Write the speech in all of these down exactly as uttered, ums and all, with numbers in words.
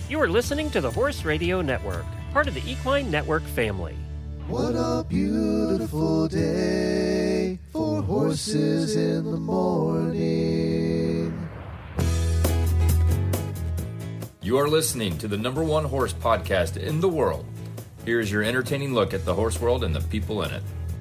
You are listening to the Horse Radio Network, part of the Equine Network family. What a beautiful day for horses in the morning. You are listening to the number one horse podcast in the world. Here is your entertaining look at the horse world and the people in it.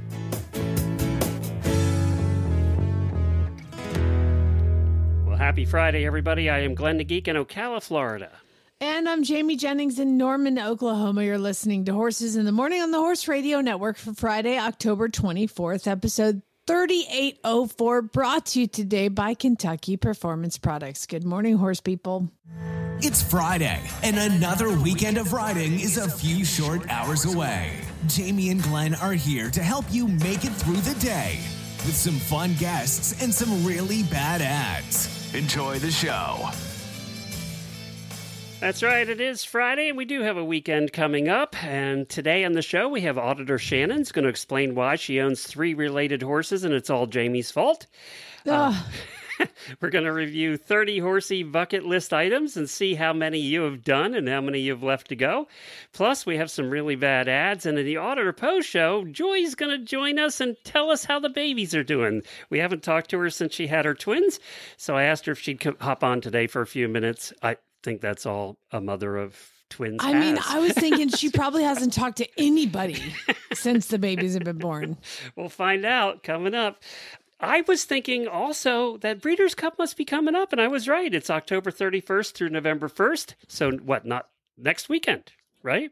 Well, happy Friday, everybody. I am Glenn the Geek in Ocala, Florida. And I'm Jamie Jennings in Norman, Oklahoma. You're listening to Horses in the Morning on the Horse Radio Network for Friday, October twenty-fourth, episode thirty-eight oh four, brought to you today by Kentucky Performance Products. Good morning, horse people. It's Friday, and another weekend of riding is a few short hours away. Jamie and Glenn are here to help you make it through the day with some fun guests and some really bad ads. Enjoy the show. That's right, it is Friday, and we do have a weekend coming up. And today on the show, we have Auditor Shannon's going to explain why she owns three related horses, and it's all Jamie's fault. Uh, we're going to review thirty horsey bucket list items and see how many you have done and how many you've left to go. Plus, we have some really bad ads. And in the Auditor Post show, Joy's going to join us and tell us how the babies are doing. We haven't talked to her since she had her twins, so I asked her if she'd come, hop on today for a few minutes. I think that's all a mother of twins I has. mean, I was thinking she probably hasn't talked to anybody since the babies have been born. We'll find out coming up. I was thinking also that Breeders' Cup must be coming up, and I was right. It's October thirty-first through November first. So what, not next weekend, right?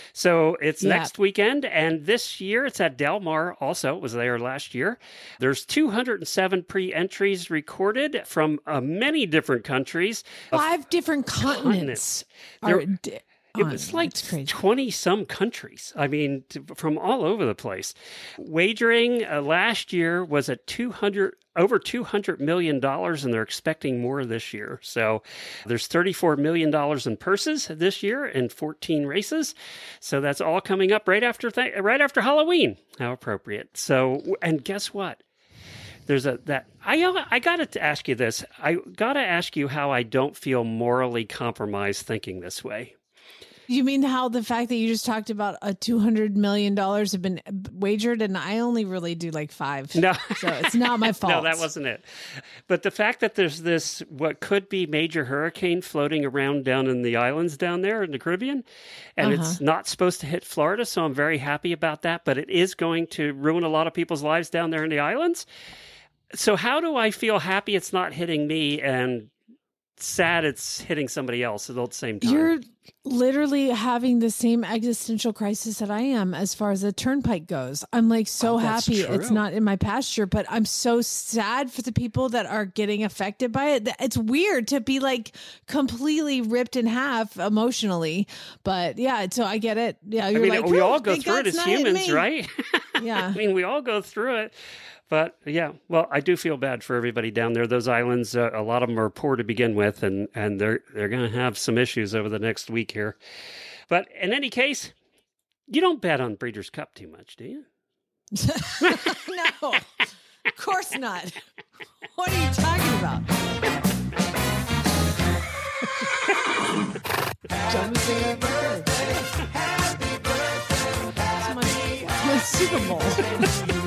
So it's Yeah. next weekend, and this year it's at Del Mar also. It was there last year. There's two hundred seven pre-entries recorded from uh, many different countries. Five different continents. There- Are di- It on was it. like It's crazy. twenty-some countries. I mean, t- from all over the place. Wagering uh, last year was at two hundred, over two hundred million dollars, and they're expecting more this year. So there's thirty-four million dollars in purses this year in fourteen races. So that's all coming up right after th- right after Halloween. How appropriate. So, and guess what? There's a that I I got to ask you this. I got to ask you how I don't feel morally compromised thinking this way. You mean how the fact that you just talked about a two hundred million dollars have been wagered, and I only really do like five. No. So it's not my fault. No, that wasn't it. But the fact that there's this, what could be major hurricane floating around down in the islands down there in the Caribbean, and Uh-huh. it's not supposed to hit Florida, so I'm very happy about that, but it is going to ruin a lot of people's lives down there in the islands. So how do I feel happy it's not hitting me and sad it's hitting somebody else at the same time? You're literally having the same existential crisis that I am as far as the turnpike goes. I'm like so Oh, that's happy true. it's not in my pasture, but I'm so sad for the people that are getting affected by it. It's weird to be like completely ripped in half emotionally, but yeah, so I get it. Yeah, I you're mean, like, we "Oh, all go thank through God it it's as not hitting humans, me." right? Yeah. I mean, we all go through it. But yeah, well, I do feel bad for everybody down there. Those islands, uh, a lot of them are poor to begin with, and, and they're they're going to have some issues over the next week here. But in any case, you don't bet on Breeders' Cup too much, do you? No, of course not. What are you talking about? Time to sing happy birthday. Happy birthday. It's my, it's my Super Bowl.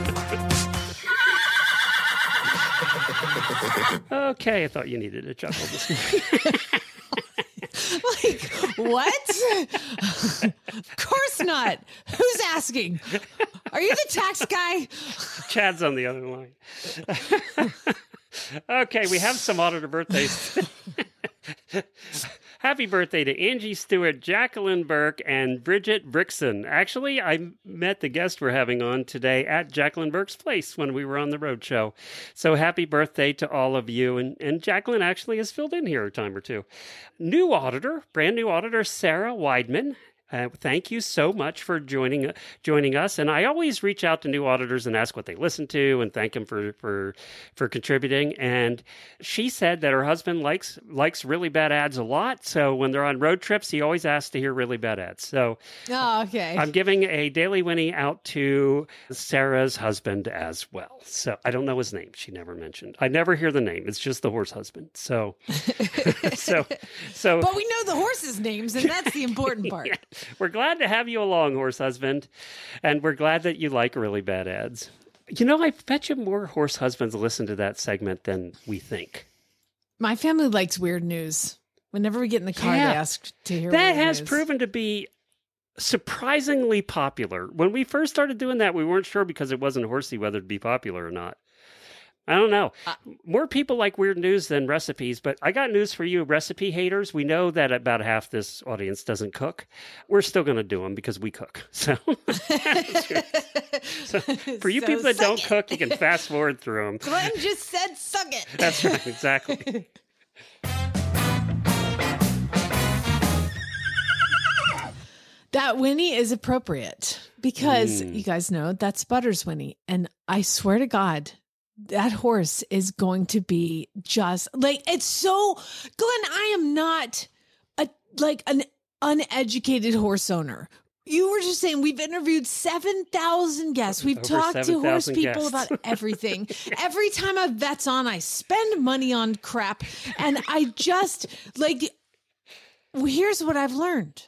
Okay, I thought you needed a chuckle this morning. Like, what? Of course not. Who's asking? Are you the tax guy? Chad's on the other line. Okay, we have some auditor birthdays. Happy birthday to Angie Stewart, Jacqueline Burke, and Bridget Brixon. Actually, I met the guest we're having on today at Jacqueline Burke's place when we were on the road show. So happy birthday to all of you. And, and Jacqueline actually has filled in here a time or two. New auditor, brand new auditor, Sarah Weidman. Uh, thank you so much for joining joining us. And I always reach out to new auditors and ask what they listen to and thank them for for for contributing. And she said that her husband likes likes really bad ads a lot. So when they're on road trips, he always asks to hear really bad ads. So oh, okay. I'm giving a Daily Winnie out to Sarah's husband as well. So I don't know his name. She never mentioned. I never hear the name. It's just the horse husband. So so so. But we know the horses' names, and that's the important part. Yeah. We're glad to have you along, horse husband, and we're glad that you like really bad ads. You know, I bet you more horse husbands listen to that segment than we think. My family likes weird news. Whenever we get in the car, Yeah. they ask to hear That weird has news. proven to be surprisingly popular. When we first started doing that, we weren't sure because it wasn't horsey whether it'd be popular or not. I don't know. Uh, More people like weird news than recipes, but I got news for you, recipe haters. We know that about half this audience doesn't cook. We're still going to do them because we cook. So, so for you So people that suck don't it. cook, you can fast forward through them. Glenn just said, suck it. That's right, exactly. That Winnie is appropriate because Mm. you guys know that's Butters Winnie. And I swear to God, that horse is going to be just like, it's so, Glenn, I am not a like an uneducated horse owner. You were just saying we've interviewed seven thousand guests. We've Over talked to horse seven thousand people guests. about everything. Every time a vet's on, I spend money on crap. And I just like, well, here's what I've learned.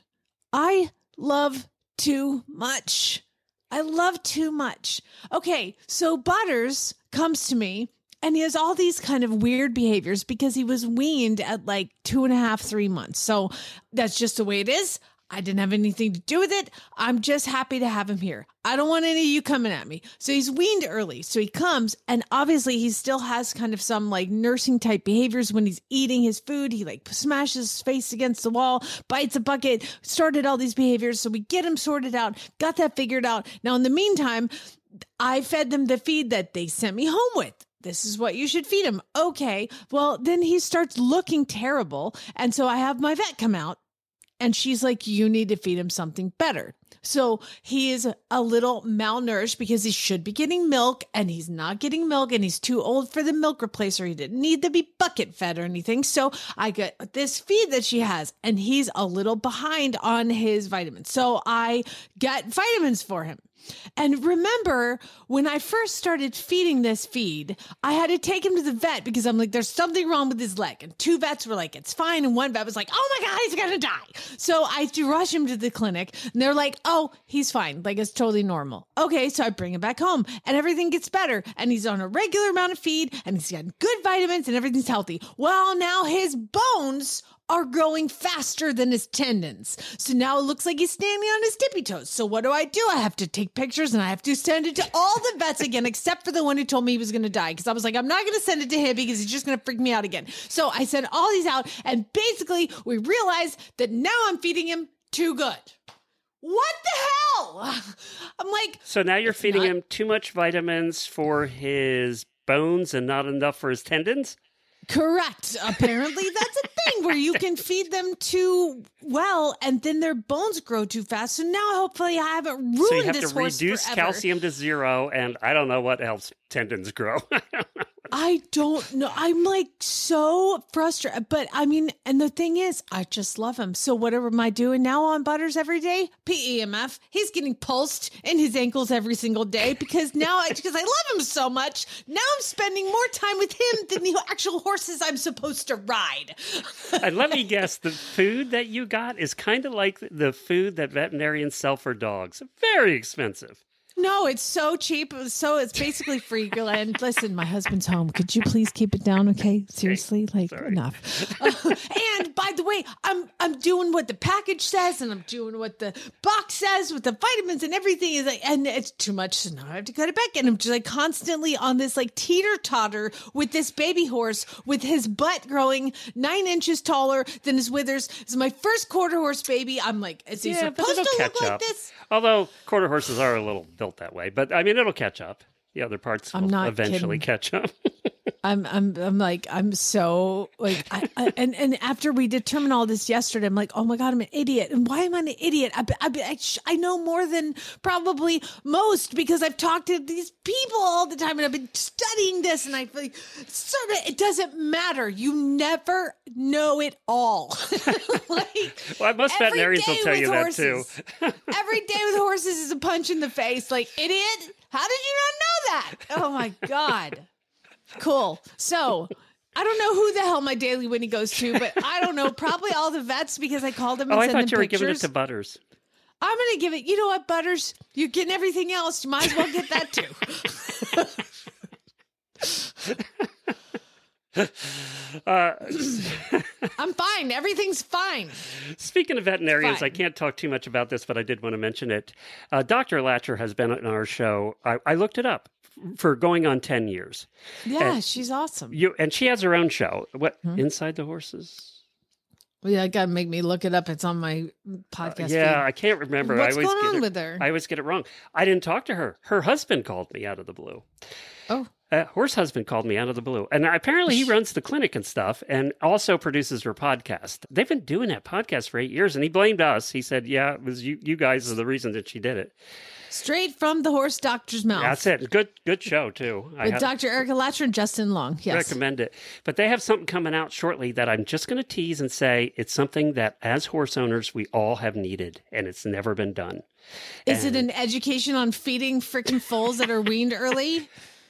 I love too much. I love too much. Okay, so Butters comes to me and he has all these kind of weird behaviors because he was weaned at like two and a half, three months. So that's just the way it is. I didn't have anything to do with it. I'm just happy to have him here. I don't want any of you coming at me. So he's weaned early. So he comes and obviously he still has kind of some like nursing type behaviors when he's eating his food. He like smashes his face against the wall, bites a bucket, started all these behaviors. So we get him sorted out, got that figured out. Now in the meantime, I fed them the feed that they sent me home with. This is what you should feed him. Okay. Well, then he starts looking terrible. And so I have my vet come out. And she's like, you need to feed him something better. So he is a little malnourished because he should be getting milk and he's not getting milk and he's too old for the milk replacer. He didn't need to be bucket fed or anything. So I get this feed that she has and he's a little behind on his vitamins. So I get vitamins for him. And remember, when I first started feeding this feed, I had to take him to the vet because I'm like, there's something wrong with his leg. And two vets were like, it's fine. And one vet was like, oh my God, he's going to die. So I had to rush him to the clinic. And they're like, oh, he's fine. Like, it's totally normal. Okay, so I bring him back home and everything gets better. And he's on a regular amount of feed and he's got good vitamins and everything's healthy. Well, now his bones are growing faster than his tendons. So now it looks like he's standing on his tippy toes. So what do I do? I have to take pictures and I have to send it to all the vets again, except for the one who told me he was going to die. Because I was like, I'm not going to send it to him because he's just going to freak me out again. So I sent all these out and basically we realized that now I'm feeding him too good. What the hell? I'm like, So now you're feeding not- him too much vitamins for his bones and not enough for his tendons? correct. Apparently that's a thing where you can feed them too well and then their bones grow too fast. So now hopefully I haven't ruined So you have this to horse reduce forever. calcium to zero, and I don't know what helps tendons grow. I don't know. I'm like so frustrated. But I mean, and the thing is, I just love him. So whatever am I doing now on Butters every day? P E M F. He's getting pulsed in his ankles every single day because now, I, because I love him so much, now I'm spending more time with him than the actual horses I'm supposed to ride. And let me guess, the food that you got is kind of like the food that veterinarians sell for dogs. Very expensive. No, it's so cheap. So it's basically free, Glenn. Listen, my husband's home. Could you please keep it down? Okay, seriously, like Sorry. enough. Uh, and by the way, I'm I'm doing what the package says, and I'm doing what the box says with the vitamins and everything is like, and it's too much. So now I have to cut it back, and I'm just like constantly on this like teeter totter with this baby horse with his butt growing nine inches taller than his withers. This is my first quarter horse baby. I'm like, is he Yeah, but supposed it'll to catch look like up. this? Although quarter horses are a little built that way, but I mean, it'll catch up. The other parts I'm will not eventually kidding. catch up. I'm, I'm, I'm like, I'm so like, I, I, and and after we determined all this yesterday, I'm like, oh my god, I'm an idiot, and why am I an idiot? I, I, I, I know more than probably most because I've talked to these people all the time, and I've been studying this, and I like, sort of, it doesn't matter. You never know it all. Like, well, most every veterinarians will day tell with you horses, that too. Every day with horses is a punch in the face. Like, idiot, how did you not know that? Oh my god. Cool. So I don't know who the hell my Daily Winnie goes to, but I don't know. Probably all the vets because I called them and Oh, I sent thought them you were pictures. giving it to Butters. I'm going to give it. You know what, Butters? You're getting everything else. You might as well get that too. Uh, I'm fine. Everything's fine. Speaking of veterinarians, Fine. I can't talk too much about this, but I did want to mention it. Uh, Doctor Latcher has been on our show. I, I looked it up for going on ten years. Yeah, And she's awesome. You and she has her own show. What Hmm? Inside the Horses? Yeah, got to make me look it up. It's on my podcast. Yeah, feed. I can't remember. What's I always going get on it, with her? I always get it wrong. I didn't talk to her. Her husband called me out of the blue. Oh, Uh, horse husband called me out of the blue. And apparently he runs the clinic and stuff and also produces her podcast. They've been doing that podcast for eight years and he blamed us. He said, yeah, it was you, you guys are the reason that she did it. straight from the horse doctor's mouth. That's it. Good good show, too. I With ha- Doctor Erica Latcher and Justin Long. Yes. recommend it. But they have something coming out shortly that I'm just going to tease and say it's something that as horse owners we all have needed and it's never been done. Is it And- an education on feeding freaking foals that are weaned early?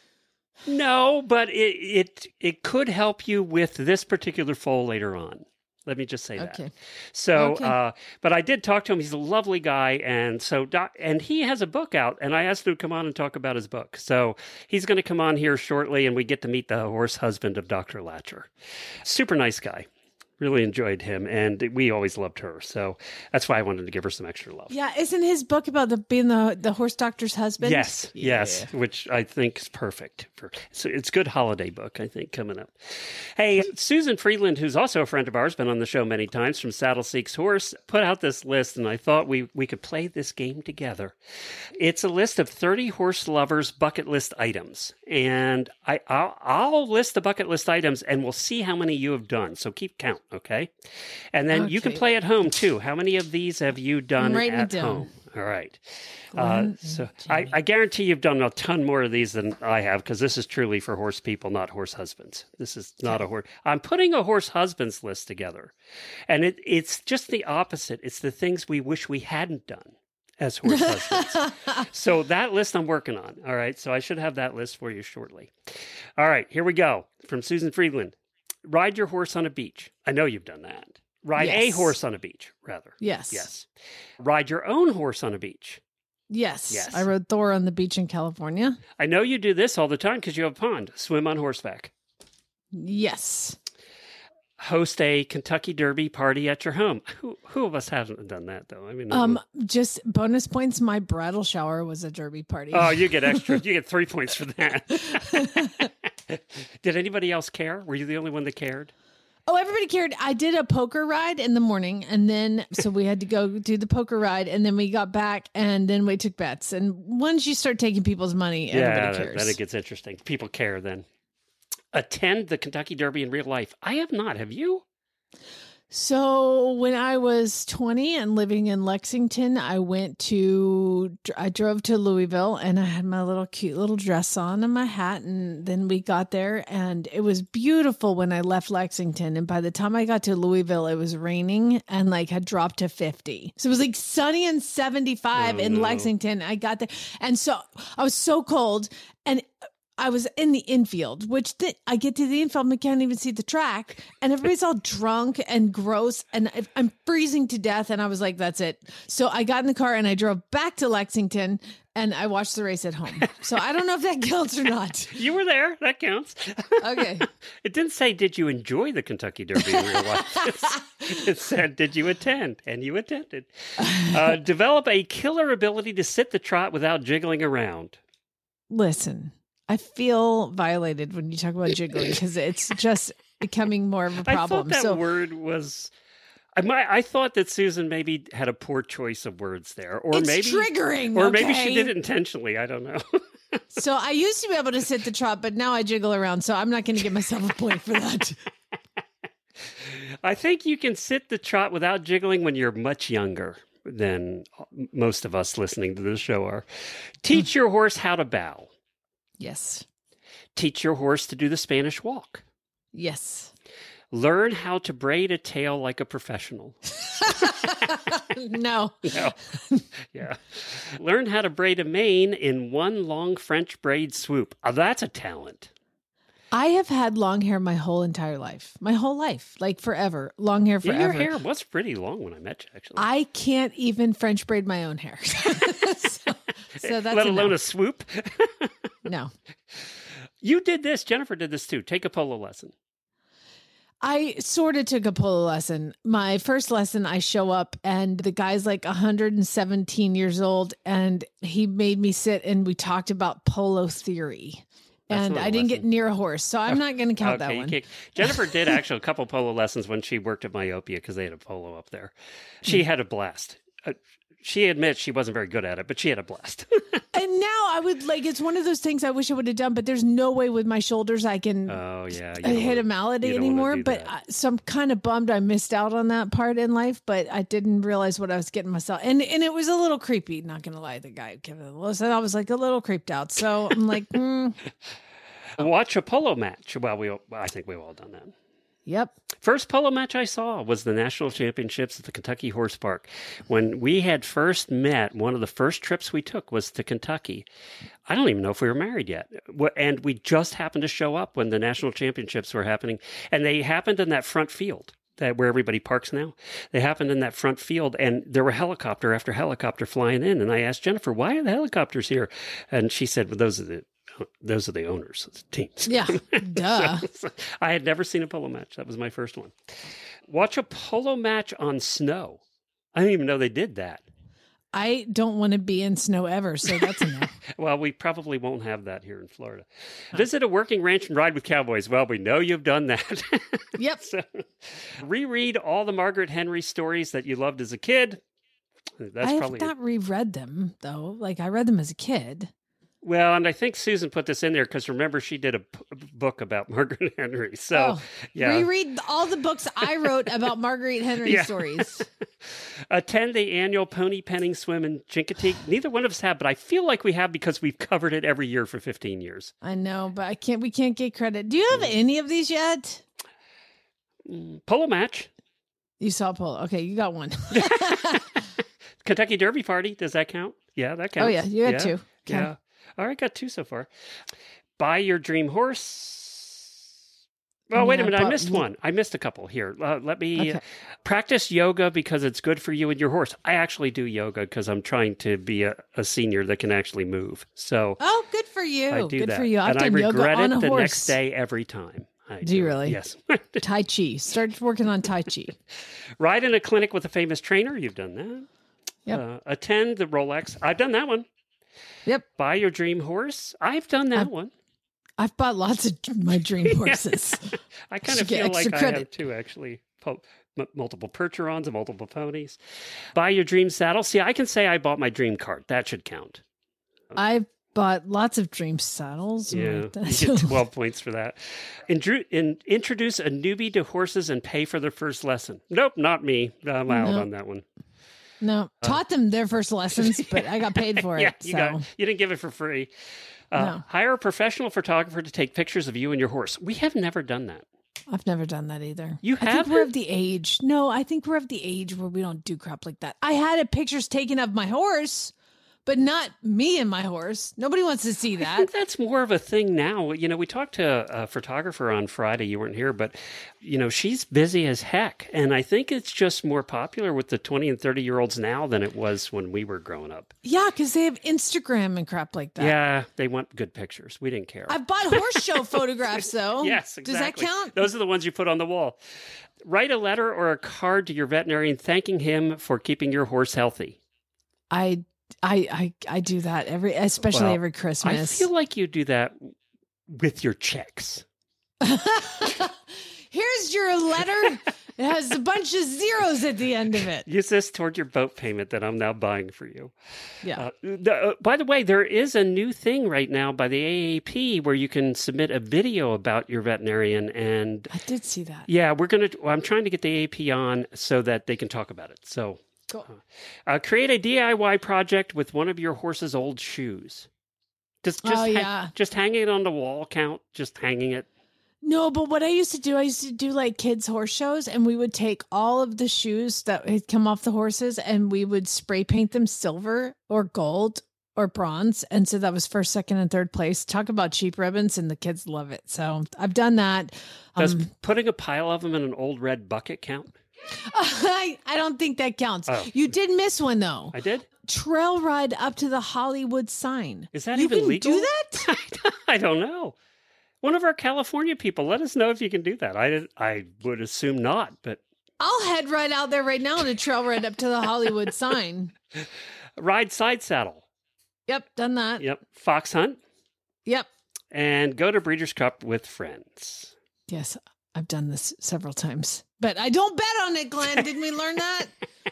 No, but it, it it could help you with this particular foal later on. Let me just say that. Okay. So, Okay. uh, but I did talk to him. He's a lovely guy, and so doc, and he has a book out. And I asked him to come on and talk about his book. So he's going to come on here shortly, and we get to meet the horse husband of Doctor Latcher. Super nice guy. Really enjoyed him, and we always loved her. So that's why I wanted to give her some extra love. Yeah, isn't his book about the being the, the horse doctor's husband? Yes, yes, which I think is perfect for. So it's a good holiday book, I think, coming up. Hey, Susan Freeland, who's also a friend of ours, been on the show many times from Saddle Seeks Horse, put out this list, and I thought we we could play this game together. It's a list of thirty horse lovers' bucket list items, and I I'll, I'll list the bucket list items, and we'll see how many you have done. So keep count, okay? And then you can Okay. play at home too. How many of these have you done I'm writing it at down. home? All right. Uh, so I, I guarantee you've done a ton more of these than I have because this is truly for horse people, not horse husbands. This is not a horse. I'm putting a horse husbands list together, and it, it's just the opposite. It's the things we wish we hadn't done as horse husbands. So that list I'm working on. All right. So I should have that list for you shortly. All right. Here we go. From Susan Friedland. Ride your horse on a beach. I know you've done that. Ride a Yes. horse on a beach, rather. Yes. Yes. Ride your own horse on a beach. Yes. Yes. I rode Thor on the beach in California. I know you do this all the time because you have a pond. Swim on horseback. Yes. Host a Kentucky Derby party at your home. Who who of us hasn't done that though? I mean, Um, just bonus points. My bridal shower was a derby party. oh, you get extra. You get three points for that. Did anybody else care? Were you the only one that cared? Oh, everybody cared. I did a poker ride in the morning, and then so we had to go do the poker ride, and then we got back, and then we took bets. And once you start taking people's money, Yeah, everybody that- cares. then it gets interesting. People care then. Attend the Kentucky Derby in real life. I have not. Have you? So when I was twenty and living in Lexington, I went to, I drove to Louisville and I had my little cute little dress on and my hat. And then we got there and it was beautiful when I left Lexington. And by the time I got to Louisville, it was raining and like had dropped to fifty. So it was like sunny and seventy-five Oh, in no. Lexington. I got there. And so I was so cold and I was in the infield, which th- I get to the infield and I can't even see the track. And everybody's all drunk and gross. And I- I'm freezing to death. And I was like, that's it. So I got in the car and I drove back to Lexington and I watched the race at home. So I don't know if that counts or not. You were there. That counts. Okay. It didn't say, did you enjoy the Kentucky Derby in real life? It said, did you attend? And you attended. Uh, develop a killer ability to sit the trot without jiggling around. Listen, I feel violated when you talk about jiggling because it's just becoming more of a I problem. thought that So word was... I might, I thought that Susan maybe had a poor choice of words there. Or it's maybe triggering. Or maybe she okay? did it intentionally. I don't know. So I used to be able to sit the trot, but now I jiggle around. So I'm not going to give myself a point for that. I think you can sit the trot without jiggling when you're much younger than most of us listening to this show are. Teach your horse how to bow. Yes. Teach your horse to do the Spanish walk. Yes. Learn how to braid a tail like a professional. No. No. Yeah. Learn how to braid a mane in one long French braid swoop. Oh, that's a talent. I have had long hair my whole entire life. My whole life. Like forever. Long hair Yeah, forever. your hair was pretty long when I met you, actually. I can't even French braid my own hair. so, so that's Let a alone no. a swoop. no. You did this. Jennifer did this too. Take a polo lesson. I sort of took a polo lesson. My first lesson, I show up and the guy's like one hundred seventeen years old and he made me sit and we talked about polo theory. That's And not a I didn't lesson. get near a horse, so I'm not going to count Okay, that you one. can't- Jennifer did actually a couple polo lessons when she worked at Myopia because they had a polo up there. She had a blast. Uh, she admits she wasn't very good at it, but she had a blast. And now I would like, it's one of those things I wish I would have done, but there's no way with my shoulders I can Oh, yeah. you I don't hit wanna- a malady you don't wanna anymore. do But that. I, so I'm kind of bummed I missed out on that part in life, but I didn't realize what I was getting myself. And and it was a little creepy, not going to lie. The guy who gave it a listen, I was like a little creeped out. So I'm like, hmm, Watch a polo match. Well, we I think we've all done that. yep. First polo match I saw was the national championships at the Kentucky Horse Park. When we had first met, one of the first trips we took was to Kentucky. I don't even know if we were married yet. Wh- And we just happened to show up when the national championships were happening. And they happened in that front field. That where everybody parks now. They happened in that front field, and there were helicopter after helicopter flying in. And I asked Jennifer, "Why are the helicopters here?" And she said, "Well, those are the those are the owners of the teams." Yeah. Duh. So, I had never seen a polo match. That was my first one. Watch a polo match on snow. I didn't even know they did that. I don't want to be in snow ever. So that's a no. Well, we probably won't have that here in Florida. Visit a working ranch and ride with cowboys. Well, we know you've done that. Yep. So, reread all the Margaret Henry stories that you loved as a kid. That's I have probably not reread them though. Like I read them as a kid. well, and I think Susan put this in there because remember she did a p- book about Margaret Henry. So, Oh, yeah. Reread all the books I wrote about Marguerite Henry Yeah. stories. Attend the annual pony penning swim in Chincoteague. Neither one of us have, but I feel like we have because we've covered it every year for fifteen years. I know, but I can't. We can't get credit. Do you have any of these yet? Polo match, You saw polo. Okay, you got one. Kentucky Derby party. Does that count? Yeah, that counts. Oh yeah, you got two. Okay. Yeah. All right, got two so far. Buy your dream horse. Oh, I wait a mean, I minute. I bought- missed one. I missed a couple here. Uh, let me Okay. uh, practice yoga because it's good for you and your horse. I actually do yoga because I'm trying to be a, a senior that can actually move. So Oh, good for you. I do good that. for you. I've and I done yoga regret on it a the horse. next day every time. I Do you really? Yes. Tai Chi. Start working on Tai Chi. Ride in a clinic with a famous trainer. You've done that. Yep. Uh, attend the Rolex. I've done that one. Yep. Buy your dream horse. I've done that I've- one. I've bought lots of my dream horses. I kind Should of get feel like extra I have credit. too, actually. Po- m- multiple Percherons and multiple ponies. Buy your dream saddle. See, I can say I bought my dream cart. That should count. I've bought lots of dream saddles. Yeah, Right. you get twelve points for that. Indru- in, introduce a newbie to horses and pay for their first lesson. Nope, not me. I'm out No. on that one. No, taught them their first lessons, but I got paid for it. Uh, Yeah, you so got you didn't give it for free. Uh, No. Hire a professional photographer to take pictures of you and your horse. We have never done that. I've never done that either. You I think we're haven't? of the age. No, I think we're of the age where we don't do crap like that. I had a pictures taken of my horse, but not me and my horse. Nobody wants to see I that. think that's more of a thing now. You know, we talked to a photographer on Friday. You weren't here, but, you know, she's busy as heck. And I think it's just more popular with the twenty and thirty year olds now than it was when we were growing up. Yeah, because they have Instagram and crap like that. Yeah, they want good pictures. We didn't care. I've bought horse show photographs though. Yes, exactly. Does that count? Those are the ones you put on the wall. Write a letter or a card to your veterinarian thanking him for keeping your horse healthy. I I I I do that every, especially Well, every I Christmas. feel like you do that with your checks. Here's your letter It has a bunch of zeros at the end of it. Use this toward your boat payment that I'm now buying for you. Yeah. Uh, the, uh, by the way, there is a new thing right now by the A A P where you can submit a video about your veterinarian. And I did see that. yeah, we're going to, I'm trying to get the A A P on so that they can talk about it. So Cool. uh, create a D I Y project with one of your horse's old shoes. Just, just, Oh, ha- yeah. just hanging it on the wall count, just hanging it. No, but what I used to do, I used to do like kids' horse shows, and we would take all of the shoes that had come off the horses and we would spray paint them silver or gold or bronze. And so that was first, second, and third place. Talk about cheap ribbons, and the kids love it. So I've done that. Does Um, putting a pile of them in an old red bucket count? I, I don't think that counts. Oh. You did miss one, though. I did? Trail ride up to the Hollywood sign. Is that you even can legal? do that? I don't know. One of our California people, let us know if you can do that. I did, I would assume not, but I'll head right out there right now to trail ride up to the Hollywood sign. ride side saddle. Yep, done that. Yep. Fox hunt Yep. and go to Breeders' Cup with friends. Yes, I've done this several times. But I don't bet on it, Glenn. Didn't we learn that?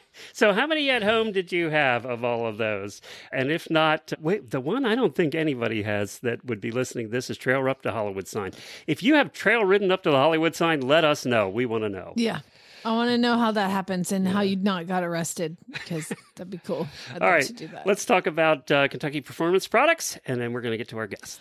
So how many at home did you have of all of those? And if not, wait, the one I don't think anybody has that would be listening to this is Trail Up to Hollywood sign. If you have trail ridden up to the Hollywood sign, let us know. We want to know. Yeah. I want to know how that happens and how you not got arrested, because that'd be cool. I'd All like right, to do that. let's talk about uh, Kentucky Performance Products, and then we're going to get to our guest.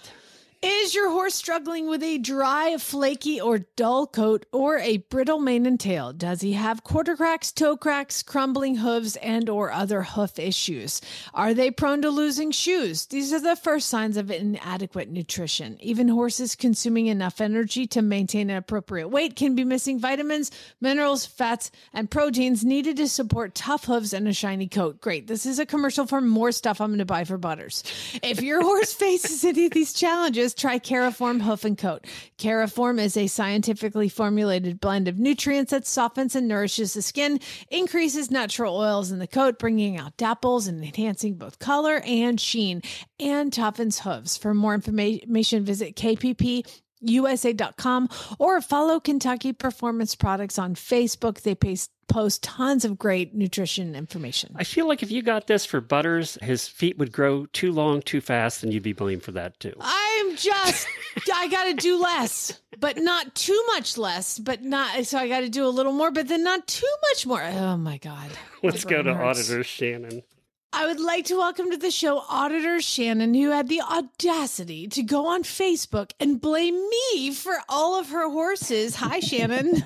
Is your horse struggling with a dry, flaky, or dull coat, or a brittle mane and tail? Does he have quarter cracks, toe cracks, crumbling hooves, and or other hoof issues? Are they prone to losing shoes? These are the first signs of inadequate nutrition. Even horses consuming enough energy to maintain an appropriate weight can be missing vitamins, minerals, fats, and proteins needed to support tough hooves and a shiny coat. Great. This is a commercial for more stuff I'm going to buy for Butters. If your horse faces any of these challenges, try Caraform Hoof and Coat. Caraform is a scientifically formulated blend of nutrients that softens and nourishes the skin, increases natural oils in the coat, bringing out dapples and enhancing both color and sheen, and toughens hooves. For more information, visit K P P U S A dot com or follow Kentucky Performance Products on Facebook. They post post tons of great nutrition information. I feel like if you got this for Butters, his feet would grow too long, too fast, and you'd be blamed for that too. I'm just, I got to do less, but not too much less, but not, so I got to do a little more, but then not too much more. Oh my God. Let's My go to brain hurts. Auditor Shannon. I would like to welcome to the show Auditor Shannon, who had the audacity to go on Facebook and blame me for all of her horses. Hi, Shannon.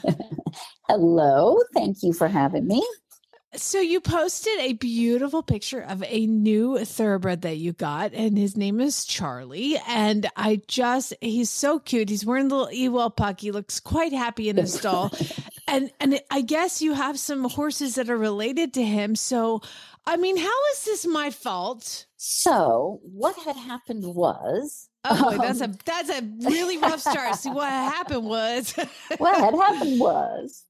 Hello. Thank you for having me. So you posted a beautiful picture of a new thoroughbred that you got, and his name is Charlie. And I just, he's so cute. He's wearing the little Ewell puck. He looks quite happy in his stall. and and I guess you have some horses that are related to him. So, I mean, how is this my fault? So what had happened was, Oh, boy, that's a um, that's a really rough start. See, what happened was, what had happened was,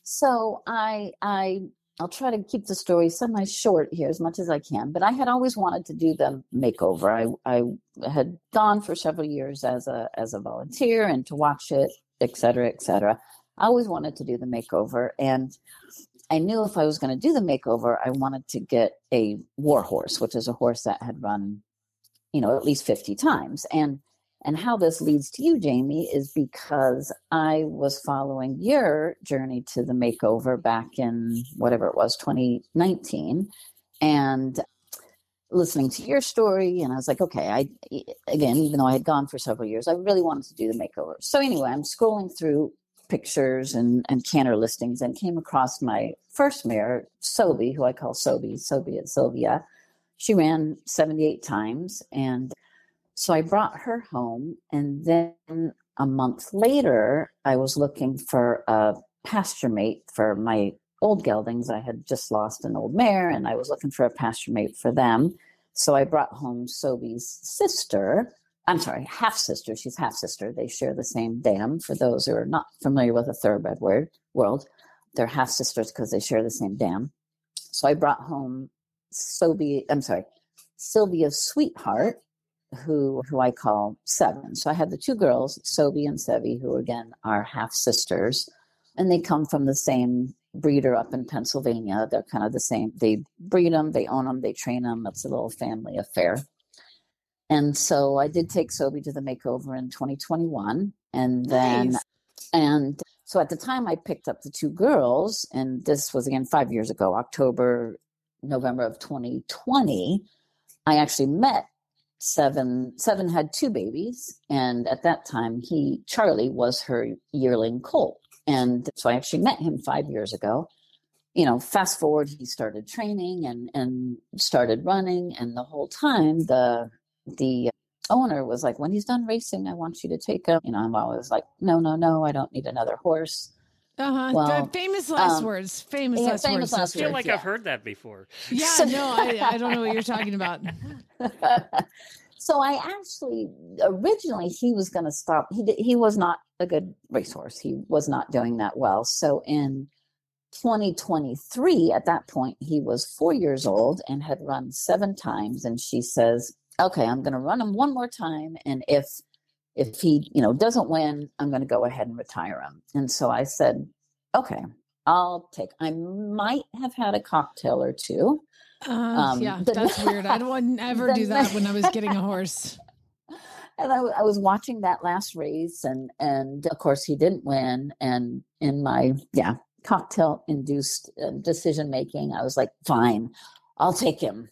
so I, I, I'll try to keep the story semi short here as much as I can, but I had always wanted to do the makeover. I, I had gone for several years as a, as a volunteer and to watch it, et cetera, et cetera. I always wanted to do the makeover, and I knew if I was going to do the makeover, I wanted to get a war horse, which is a horse that had run, you know, at least fifty times. And and how this leads to you, Jamie, is because I was following your journey to the makeover back in whatever it was, twenty nineteen, and listening to your story. And I was like, okay, I, again, even though I had gone for several years, I really wanted to do the makeover. So anyway, I'm scrolling through pictures and, and canter listings and came across my first mare, Sobe, who I call Sobe, Sobe and Sylvia. She ran seventy-eight times. And so I brought her home. And then a month later, I was looking for a pasture mate for my old geldings. I had just lost an old mare, and I was looking for a pasture mate for them. So I brought home Sobe's sister. I'm sorry, half sister. She's half sister. They share the same dam. For those who are not familiar with the thoroughbred word, world, they're half sisters because they share the same dam. So I brought home Sobe, I'm sorry, Sylvia's sweetheart, who who I call Seven. So I had the two girls, Sobe and Sevi, who again are half sisters. and they come from the same breeder up in Pennsylvania. They're kind of the same. They breed them, they own them, they train them. It's a little family affair. And so I did take Sobe to the makeover in twenty twenty-one. And then, Nice. and so at the time I picked up the two girls, and this was again five years ago, October, November of twenty twenty. I actually met Seven. Seven had two babies. And at that time, he, Charlie, was her yearling colt. And so I actually met him five years ago. You know, fast forward, he started training and, and started running. And the whole time, the the owner was like, when he's done racing, I want you to take him. You know, I'm always like, no, no, no, I don't need another horse. Uh-huh. Well, The famous last um, words. Famous yeah, last famous words. last I feel words, like yeah. I've heard that before. Yeah, no, I, I don't know what you're talking about. So I actually, originally he was going to stop. He did, he was not a good racehorse. He was not doing that well. So in twenty twenty-three, at that point, he was four years old and had run seven times. And she says, okay, I'm going to run him one more time. And if, if he, you know, doesn't win, I'm going to go ahead and retire him. And so I said, okay, I'll take, I might have had a cocktail or two. Uh, Um, yeah, the- that's weird. I wouldn't ever do the- that when I was getting a horse. And I, w- I was watching that last race, and and of course he didn't win. And in my yeah cocktail induced uh, decision making, I was like, fine, I'll take him.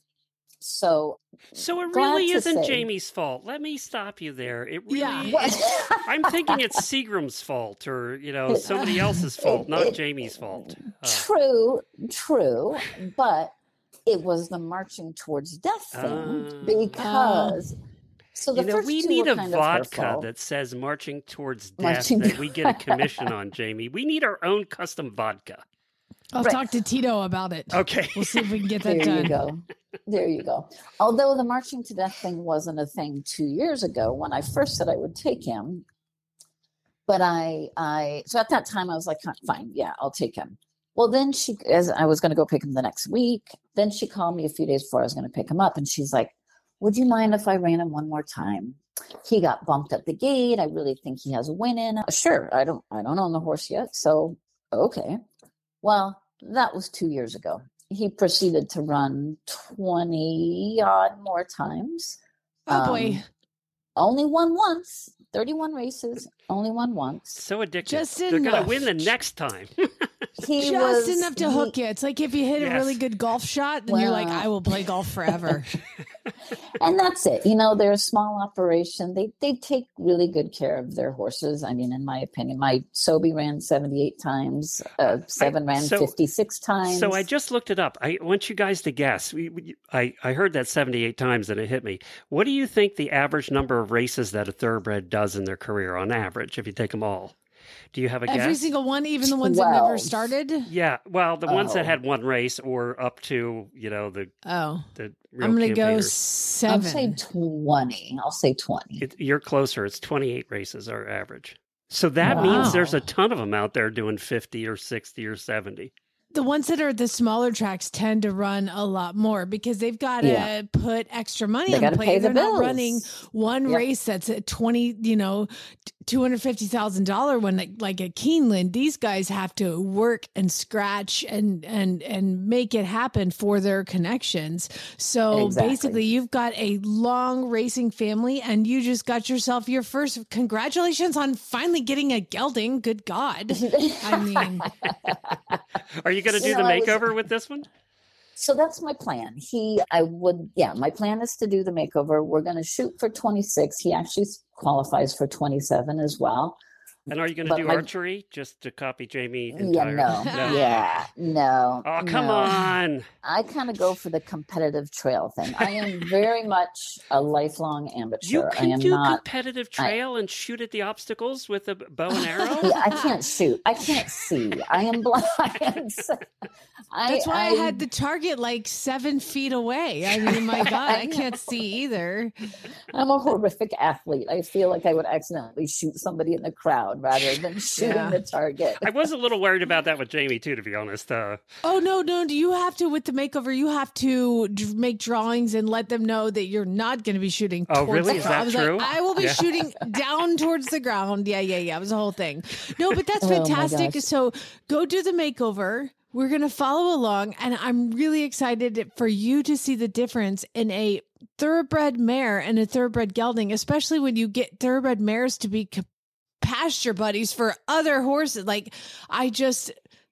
So So it Glad really to isn't say- Jamie's fault. Let me stop you there. It really Yeah. is. I'm thinking it's Seagram's fault, or you know, somebody else's fault, not Jamie's fault. Uh, true, true, but it was the marching towards death thing Ah. because. So the you know, first we two need were a kind of her vodka fault. that says "marching towards death" Marching- that we get a commission on, Jamie. We need our own custom vodka. I'll Right. talk to Tito about it. Okay. We'll see if we can get that There done. you go. There you go. Although the marching to death thing wasn't a thing two years ago when I first said I would take him, but I, I, so at that time I was like, fine, yeah, I'll take him. Well, then she, as I was going to go pick him the next week, then she called me a few days before I was going to pick him up, and she's like, would you mind if I ran him one more time? He got bumped at the gate. I really think he has a win in. Sure, I don't, I don't own the horse yet, so okay. Well, that was two years ago. He proceeded to run twenty odd more times. Oh boy. Um, Only won once, thirty-one races, only won once. So addictive. Just They're going to enough. win the next time. He Just was, enough to he- hook you. It's like if you hit a Yes. really good golf shot, then you're like, Well- I will play golf forever. And that's it. You know, they're a small operation. They they take really good care of their horses. I mean, in my opinion, my Sobe ran seventy-eight times. Uh, Seven ran so- fifty-six times. So I just looked it up. I want you guys to guess. We, we, I, I heard that seventy-eight times and it hit me. What do you think the average number of races that a thoroughbred does in their career on average, if you take them all? Do you have a Every guess? single one, even the ones that never Twelve. started. Yeah, well, the ones that Oh. had one race or up to, you know, the Oh, the real I'm going to go campaigners. I'll seven. say twenty. I'll say twenty. It, you're closer. It's twenty-eight races are average. So that Wow. means there's a ton of them out there doing fifty or sixty or seventy. The ones that are at the smaller tracks tend to run a lot more because they've got to Yeah. put extra money They on the gotta plate. pay the They're not bills. running one Yep. race that's at twenty, you know, two hundred fifty thousand dollar one like, like at Keeneland. These guys have to work and scratch and and and make it happen for their connections. So Exactly. basically, you've got a long racing family, and you just got yourself your first. Congratulations on finally getting a gelding. Good God! I mean. Are you going to do You the know, I was- makeover with this one? So that's my plan. He, I would, yeah, my plan is to do the makeover. We're going to shoot for twenty-six. He actually qualifies for twenty-seven as well. And are you going to But do my- archery just to copy Jamie? Yeah, Entire? no, yeah, no. Oh, come no. on. I kind of go for the competitive trail thing. I am very much a lifelong amateur. You I can am do not. competitive I- trail and shoot at the obstacles with a bow and arrow? Yeah, I can't shoot. I can't see. I am blind. I, That's why I, I had the target like seven feet away. I mean, my God, I, I can't see either. I'm a horrific athlete. I feel like I would accidentally shoot somebody in the crowd. crowd rather than shooting Yeah. the target. I was a little worried about that with Jamie too, to be honest. Uh, Oh, no, no. Do you have to, with the makeover, you have to d- make drawings and let them know that you're not going to be shooting Oh, towards really? the Is crowd. that I was true? like, I will be Yeah. shooting down towards the ground. Yeah, yeah, yeah. It was a whole thing. No, but that's Oh, my fantastic. gosh. So go do the makeover. We're going to follow along. And I'm really excited for you to see the difference in a thoroughbred mare and a thoroughbred gelding, especially when you get thoroughbred mares to be c- pasture buddies for other horses. Like, I just,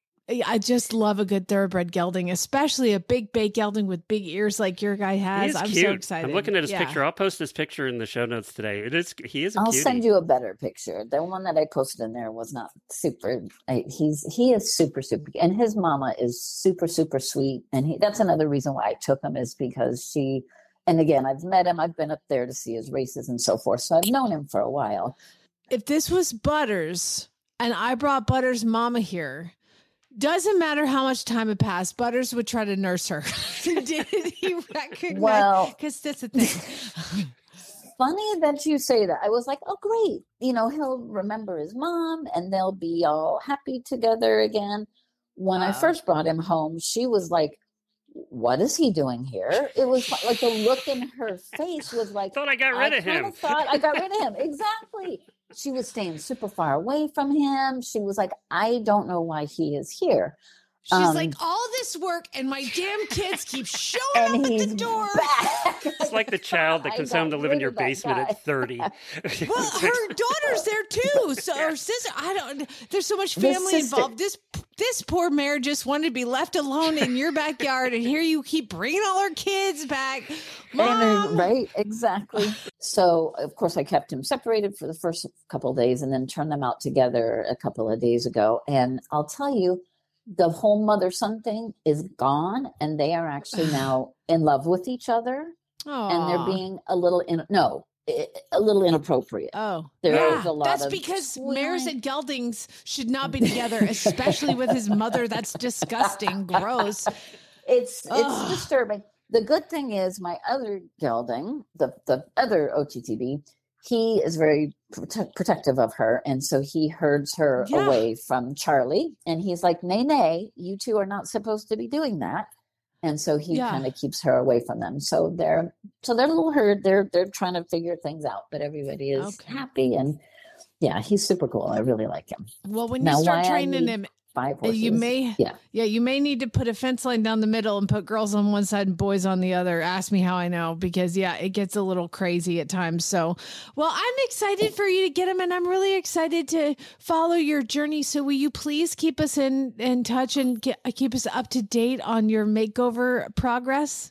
I just love a good thoroughbred gelding, especially a big bay gelding with big ears like your guy he has. is I'm cute. so excited. I'm looking at his Yeah. picture. I'll post his picture in the show notes today. It is. He is a I'll cutie. send you a better picture. The one that I posted in there was not super. I, he's he is super super, and his mama is super super sweet. And he, that's another reason why I took him is because she. And again, I've met him. I've been up there to see his races and so forth. So I've known him for a while. If this was Butters and I brought Butters' mama here, doesn't matter how much time had passed, Butters would try to nurse her. Did he recognize? Well- because that's the thing. Funny that you say that. I was like, oh, great. You know, he'll remember his mom and they'll be all happy together again. When I Wow. first brought him home, she was like, what is he doing here? It was like the look in her face was like, Thought I got rid I of kinda him. thought I got rid of him. Exactly. She was staying super far away from him. She was like, I don't know why he is here. She's Um, like, all this work and my damn kids keep showing And up at he's the door. back. It's like the child that I comes got home to live in rid your of that basement guy. at thirty. Well, her daughter's there too. So her sister, I don't. There's so much The family sister- involved. This this poor mare just wanted to be left alone in your backyard, and here you keep bringing all her kids back. And, uh, Mom, right, exactly. So, of course, I kept him separated for the first couple of days and then turned them out together a couple of days ago. And I'll tell you, the whole mother son thing is gone, and they are actually now in love with each other, and Aw. they're being a little in no, i- a little inappropriate. Oh, There yeah. is a lot That's of because mares squealing. and geldings should not be together, especially with his mother. That's disgusting, gross. It's Ugh. it's disturbing. The good thing is my other gelding, the the other O T T B, he is very prote- protective of her, and so he herds her Yeah. away from Charlie. And he's like, "Nay, nay, you two are not supposed to be doing that." And so he Yeah. kind of keeps her away from them. So they're so they're a little herd. They're they're trying to figure things out, but everybody is Okay. happy. And yeah, he's super cool. I really like him. Well, when Now, you start why I training need him, Five uh, horses. you may, yeah. yeah, you may need to put a fence line down the middle and put girls on one side and boys on the other. Ask me how I know, because yeah, it gets a little crazy at times. So, well, I'm excited for you to get him, and I'm really excited to follow your journey. So, will you please keep us in in touch and get, keep us up to date on your makeover progress?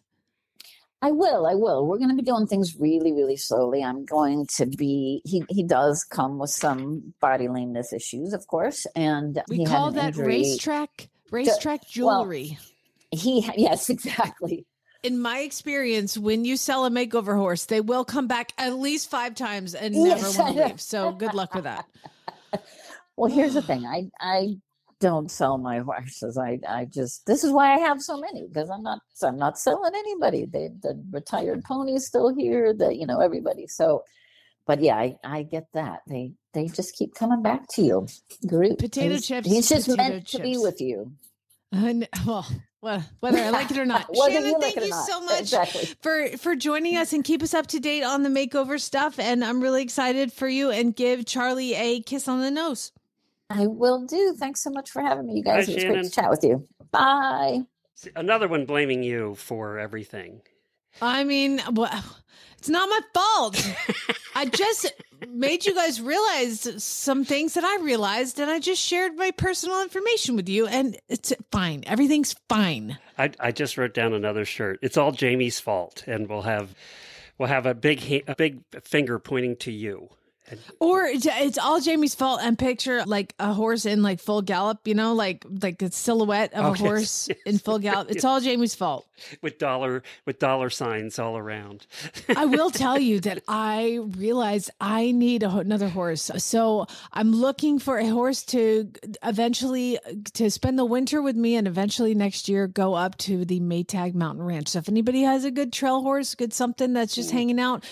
I will. I will. We're going to be doing things really, really slowly. I'm going to be. He he does come with some body lameness issues, of course, and We he call had an that injury. racetrack racetrack well, jewelry. He ha- yes, exactly. In my experience, when you sell a makeover horse, they will come back at least five times and Yes, never want I to know. leave. So good luck with that. Well, here's the thing. I I don't sell my horses. I I just this is why I have so many, because I'm not I'm not selling anybody. They the retired pony's still here. The you know everybody. So, but yeah, I I get that. They they just keep coming back to you. Groot. Potato he's, chips, He's just potato meant to be chips. with you. And, well, well, whether I like it or not. Whether Shannon, you like thank it or you not. so much Exactly. for for joining us and keep us up to date on the makeover stuff. And I'm really excited for you, and give Charlie a kiss on the nose. I will do. Thanks so much for having me, you guys. Bye, it was Shannon. great to chat with you. Bye. Another one blaming you for everything. I mean, well, it's not my fault. I just made you guys realize some things that I realized, and I just shared my personal information with you, and it's fine. Everything's fine. I, I just wrote down another shirt. It's all Jamie's fault, and we'll have we'll have a big ha- a big finger pointing to you. And Or it's, it's all Jamie's fault, and picture like a horse in like full gallop, you know, like like a silhouette of Oh, a yes, horse yes. in full gallop. It's all Jamie's fault. with dollar with dollar signs all around. I will tell you that I realized I need a, ho- another horse. So I'm looking for a horse to eventually to spend the winter with me, and eventually next year go up to the Maytag Mountain Ranch. So if anybody has a good trail horse, good something that's just hanging out,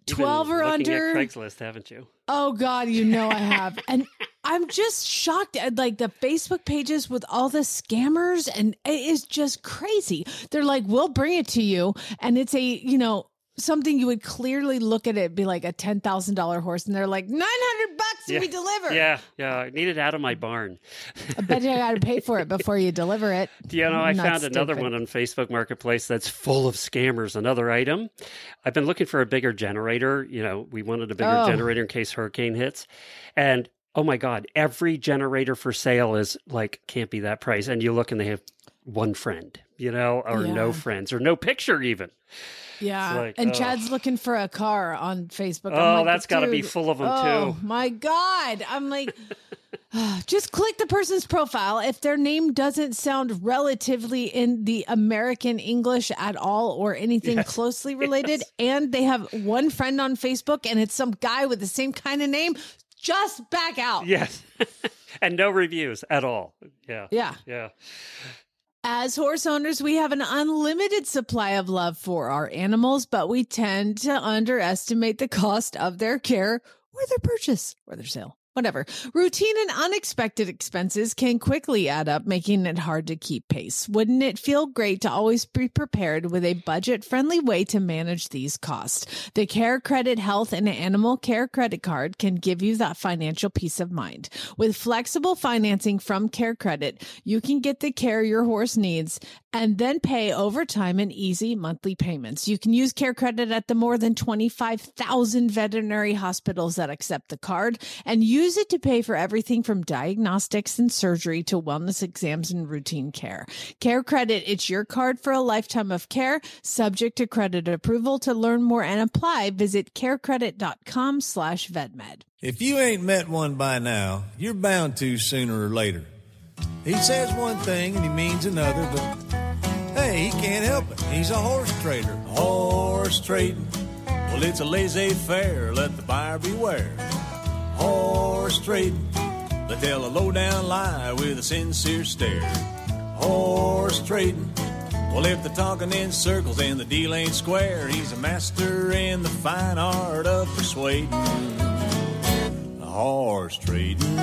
You've been twelve or looking under. at Craigslist, haven't you? Oh God, you know I have. And I'm just shocked at like the Facebook pages with all the scammers, and it is just crazy. They're like, we'll bring it to you. And it's a, you know, something you would clearly look at it, be like a ten thousand dollars horse. And they're like, nine hundred bucks Yeah. we deliver. Yeah, yeah. I need it out of my barn. I bet you got to pay for it before you deliver it. You know, I Not found another stupid. one on Facebook Marketplace that's full of scammers. Another item. I've been looking for a bigger generator. You know, we wanted a bigger Oh. generator in case hurricane hits. And oh my God, every generator for sale is like, can't be that price. And you look and they have one friend, you know, or Yeah. no friends or no picture even. Yeah. It's like, and oh. Chad's looking for a car on Facebook. I'm Oh, like, that's got to be dude, full of them Oh too. my God. I'm like, just click the person's profile. If their name doesn't sound relatively in the American English at all or anything Yes. closely related, Yes. and they have one friend on Facebook and it's some guy with the same kind of name, just back out. Yes. And no reviews at all. Yeah. Yeah. Yeah. As horse owners, we have an unlimited supply of love for our animals, but we tend to underestimate the cost of their care or their purchase or their sale. Whatever. Routine and unexpected expenses can quickly add up, making it hard to keep pace. Wouldn't it feel great to always be prepared with a budget-friendly way to manage these costs? The Care Credit Health and Animal Care Credit Card can give you that financial peace of mind. With flexible financing from Care Credit, you can get the care your horse needs and then pay over time in easy monthly payments. You can use Care Credit at the more than twenty-five thousand veterinary hospitals that accept the card, and use it to pay for everything from diagnostics and surgery to wellness exams and routine care. Care Credit, it's your card for a lifetime of care, subject to credit approval. To learn more and apply, visit carecredit.com slash vetmed. If you ain't met one by now, you're bound to sooner or later. He says one thing and he means another, but hey, he can't help it. He's a horse trader. Horse trading. Well, it's a laissez-faire. Let the buyer beware. Horse trading. They tell a low-down lie with a sincere stare. Horse trading. Well, if they're talking in circles and the deal ain't square, he's a master in the fine art of persuading. Horse trading.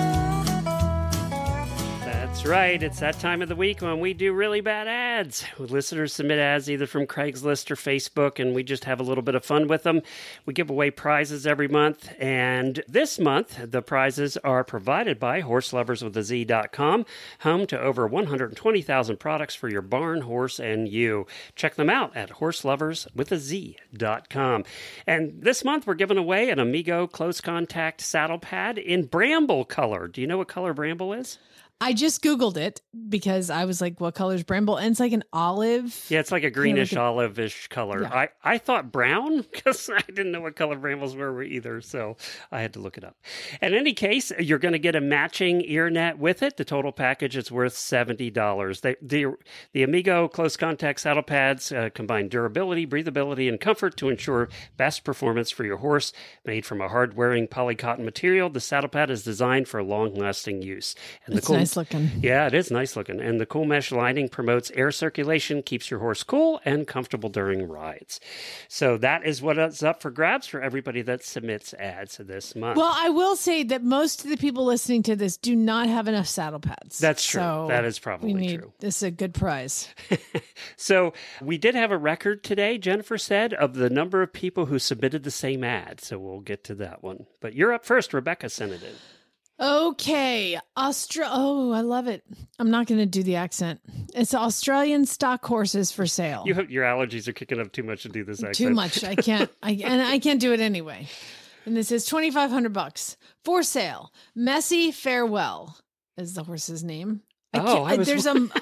That's right. It's that time of the week when we do really bad ads. Listeners submit ads either from Craigslist or Facebook, and we just have a little bit of fun with them. We give away prizes every month, and this month, the prizes are provided by horse lovers with a Z dot com, home to over one hundred twenty thousand products for your barn, horse, and you. Check them out at horse lovers with a Z dot com. And this month, we're giving away an Amigo Close Contact saddle pad in bramble color. Do you know what color bramble is? I just Googled it because I was like, what color is bramble? And it's like an olive. Yeah, it's like a greenish, like a- olive-ish color. Yeah. I, I thought brown because I didn't know what color brambles were either, so I had to look it up. In any case, you're going to get a matching ear net with it. The total package is worth seventy dollars. They, the, the Amigo Close Contact Saddle Pads uh, combine durability, breathability, and comfort to ensure best performance for your horse. Made from a hard-wearing polycotton material, the saddle pad is designed for long-lasting use. And It's nice looking. Yeah, it is nice looking. And the cool mesh lining promotes air circulation, keeps your horse cool and comfortable during rides. So that is what is up for grabs for everybody that submits ads this month. Well, I will say that most of the people listening to this do not have enough saddle pads. That's true. So That is probably we need, true. This is a good prize. So we did have a record today, Jennifer said, of the number of people who submitted the same ad. So we'll get to that one. But you're up first. Rebecca sent it in. Okay. Austra. Oh, I love it. I'm not going to do the accent. It's Australian stock horses for sale. You, your allergies are kicking up too much to do this accent. Too much. I can't. I and I can't do it anyway. And this is twenty-five hundred bucks for sale. Messy Farewell is the horse's name. I Oh, can't, I was- there's some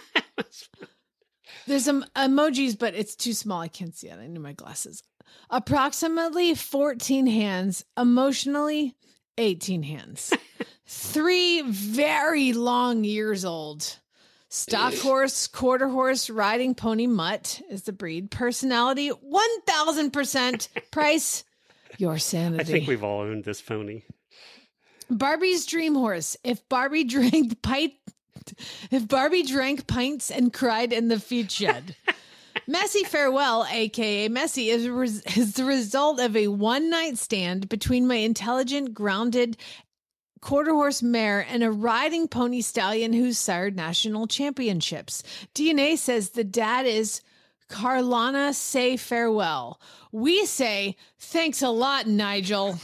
there's some emojis, but it's too small. I can't see it. I need my glasses. Approximately fourteen hands. Emotionally, eighteen hands. Three very long years old. Stock horse, quarter horse, riding pony mutt is the breed. Personality, one thousand percent. Price, your sanity. I think we've all owned this pony. Barbie's dream horse. If Barbie drank pint, if Barbie drank pints and cried in the feed shed. Messy Farewell, a k a. Messy, is, res- is the result of a one-night stand between my intelligent, grounded quarter horse mare and a riding pony stallion who's sired national championships. D N A says the dad is Carlana Say Farewell. We say, thanks a lot, Nigel.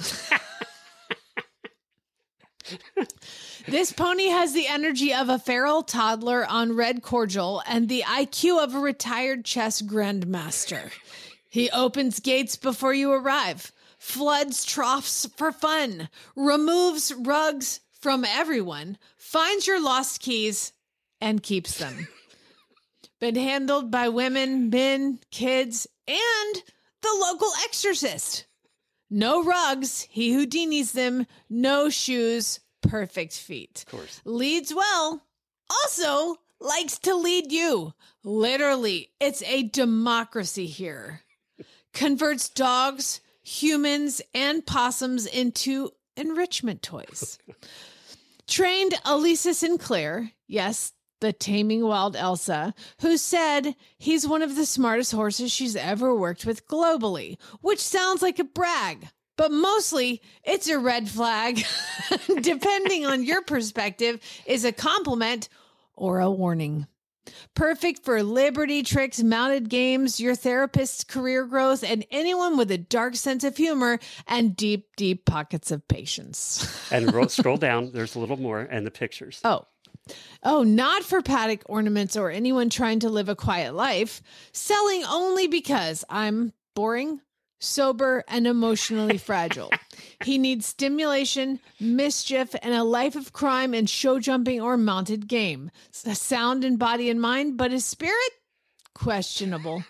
This pony has the energy of a feral toddler on red cordial and the I Q of a retired chess grandmaster. He opens gates before you arrive, floods troughs for fun, removes rugs from everyone, finds your lost keys, and keeps them. Been handled by women, men, kids, and the local exorcist. No rugs, he Houdinis them, no shoes, perfect feet. Of course. Leads well, also likes to lead you. Literally, it's a democracy here. Converts dogs, humans, and possums into enrichment toys. Trained Elisa Sinclair, yes, the Taming Wild Elsa, who said he's one of the smartest horses she's ever worked with globally, which sounds like a brag. But mostly, it's a red flag, depending on your perspective, is a compliment or a warning. Perfect for liberty tricks, mounted games, your therapist's career growth, and anyone with a dark sense of humor and deep, deep pockets of patience. And ro- scroll down. There's a little more and the pictures. Oh. Oh, not for paddock ornaments or anyone trying to live a quiet life. Selling only because I'm boring, sober, and emotionally fragile. He needs stimulation, mischief, and a life of crime and show jumping or mounted game. A sound in body and mind, but his spirit? Questionable.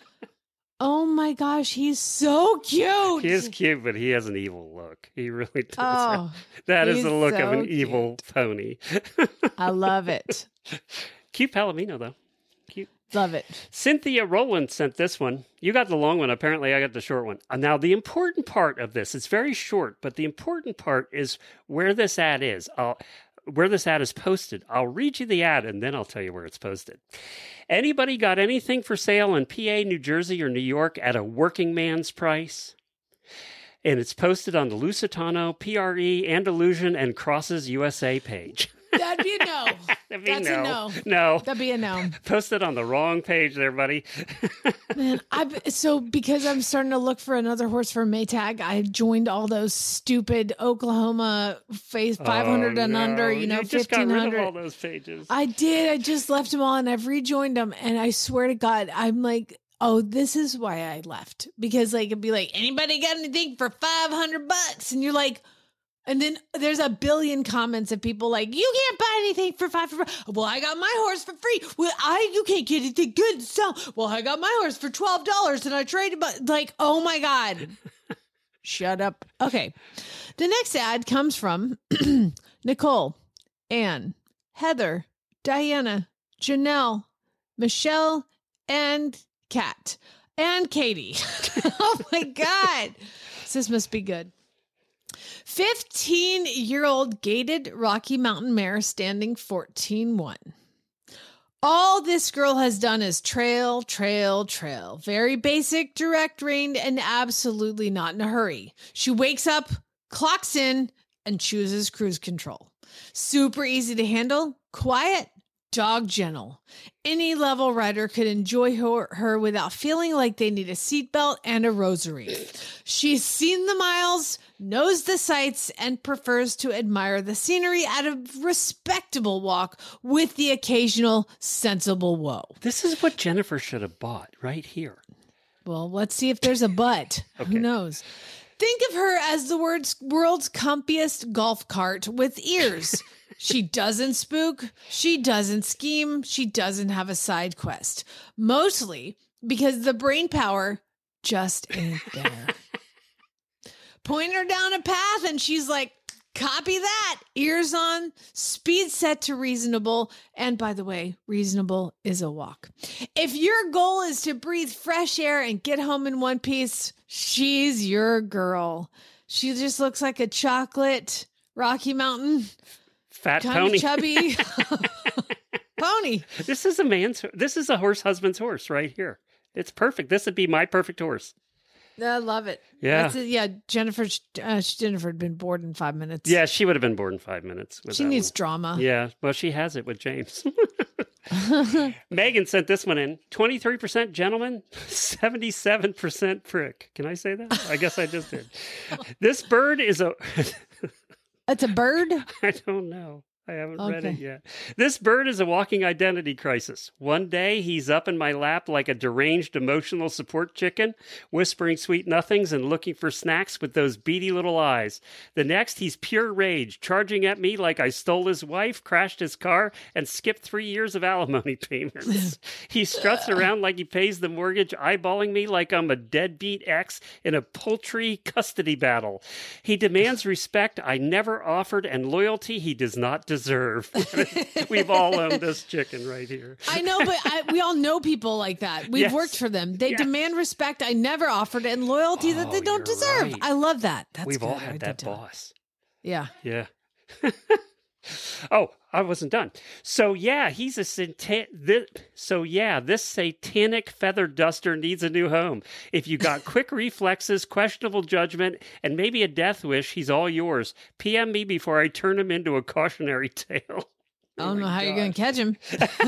Oh my gosh, he's so cute. He is cute, but he has an evil look. He really does. Oh, that is he's the look so of an cute. evil pony. I love it. Cute Palomino, though. Cute. Love it. Cynthia Rowland sent this one. You got the long one. Apparently, I got the short one. Uh, Now, the important part of this, it's very short, but the important part is where this ad is. I'll, where this ad is posted. I'll read you the ad, and then I'll tell you where it's posted. Anybody got anything for sale in P A, New Jersey, or New York at a working man's price? And it's posted on the Lusitano, P R E, Andalusian, and Crosses U S A page. That'd be a no. That'd be That's no. a no. No. That'd be a no. Posted on the wrong page there, buddy. Man, I've so because I'm starting to look for another horse for Maytag, I joined all those stupid Oklahoma phase five hundred Oh, and no. under, you know, You just got fifteen rid of hundred. all those pages. I did. I just left them all and I've rejoined them. And I swear to God, I'm like, oh, this is why I left. Because like, it'd be like, anybody got anything for five hundred bucks? And you're like, and then there's a billion comments of people like, you can't buy anything for five hundred. Well, I got my horse for free. Well, I, you can't get anything good to sell. Well, I got my horse for twelve dollars and I traded, but like, oh my God. Shut up. Okay. The next ad comes from Nicole, Anne, Heather, Diana, Janelle, Michelle, and Kat, and Katie. Oh my God. This must be good. fifteen-year-old gated Rocky Mountain mare standing fourteen one. All this girl has done is trail, trail, trail. Very basic, direct reined, and absolutely not in a hurry. She wakes up, clocks in, and chooses cruise control. Super easy to handle, quiet, dog gentle. Any level rider could enjoy her, her without feeling like they need a seatbelt and a rosary. She's seen the miles, knows the sights, and prefers to admire the scenery at a respectable walk with the occasional sensible whoa. This is what Jennifer should have bought right here. Well, let's see if there's a but. Okay. Who knows? Think of her as the world's, world's comfiest golf cart with ears. She doesn't spook. She doesn't scheme. She doesn't have a side quest. Mostly because the brain power just ain't there. Point her down a path and she's like, copy that. Ears on, speed set to reasonable. And by the way, reasonable is a walk. If your goal is to breathe fresh air and get home in one piece, she's your girl. She just looks like a chocolate Rocky Mountain Fat kind pony. of chubby pony. This is a man's, this is a horse husband's horse right here. It's perfect. This would be my perfect horse. I love it. Yeah. That's it. Yeah. Jennifer, uh, Jennifer had been bored in five minutes. Yeah, she would have been bored in five minutes. With She that needs one. drama. Yeah, well, she has it with James. Megan sent this one in. twenty-three percent gentleman, seventy-seven percent prick. Can I say that? I guess I just did. This bird is a... It's a bird? I don't know. I haven't read Okay. it yet. This bird is a walking identity crisis. One day, he's up in my lap like a deranged emotional support chicken, whispering sweet nothings and looking for snacks with those beady little eyes. The next, he's pure rage, charging at me like I stole his wife, crashed his car, and skipped three years of alimony payments. He struts around like he pays the mortgage, eyeballing me like I'm a deadbeat ex in a poultry custody battle. He demands respect I never offered and loyalty he does not deserve. We've all owned this chicken right here. I know, but I, we all know people like that. We've Yes. worked for them. They Yes. demand respect I never offered and loyalty that they Oh, don't you're Deserve. right. I love that. That's We've all good. I had did that too. boss. Yeah. Yeah. Oh, I wasn't done. So yeah, he's a satan- thi- so yeah, this satanic feather duster needs a new home. If you got quick reflexes, questionable judgment, and maybe a death wish, he's all yours. P M me before I turn him into a cautionary tale. I don't know how you're going to catch him.